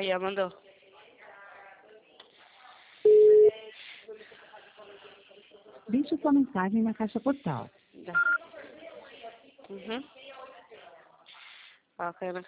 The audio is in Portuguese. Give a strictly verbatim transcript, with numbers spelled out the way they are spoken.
Aí, ó, mandou. Deixe sua mensagem na caixa postal. Dá. Uhum. Ó, caiu na